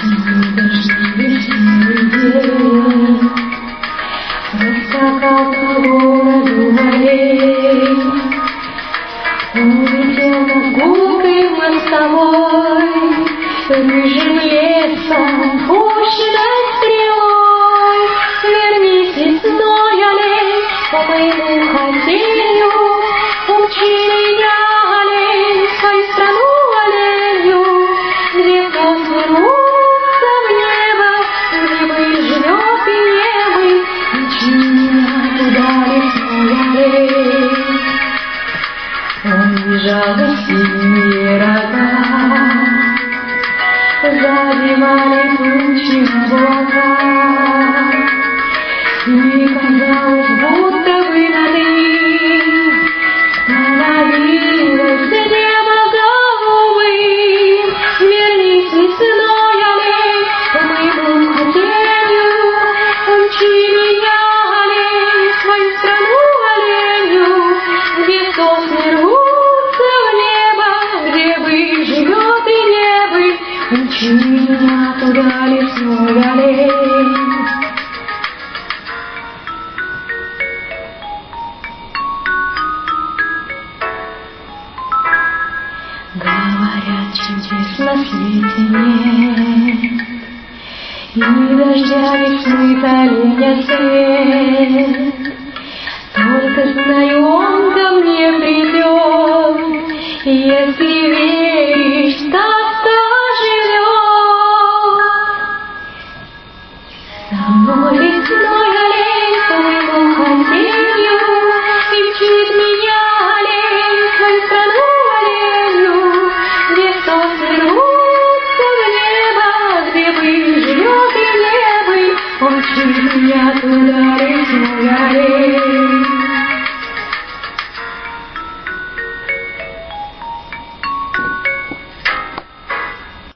Дождливый день раскакал по городу аллей. Он летел над гулкой мостовой, рыжим лесом, пущенной стрелой. Вернись, лесной аллей, по моему хотению, учи меня, аллей, свою страну аллею, где сосны рвутся в небо, где бы живет и небо. Учи меня туда, лесной аллей. Он бежал за синие рога, задевали тучи облака, и казалось, будто бы над ним становилось небо голубым. Вернись, лесной аллей, по моему хотению, учи меня, аллей, свою страну аллею, где сосны рвутся в небо, где бы живет и небо. Учи меня туда, лесной аллей. Говорят, чудес на свете нет, и ни дождя, весны, оленя свет. Только знаю, он ко мне придет, если веришь, так живет. Со мной лесной аллей, по моему хотению, и учит меня, аллей, свою страну аллею, где сосны рвутся в небо, где бы живет и небо. Учи меня туда.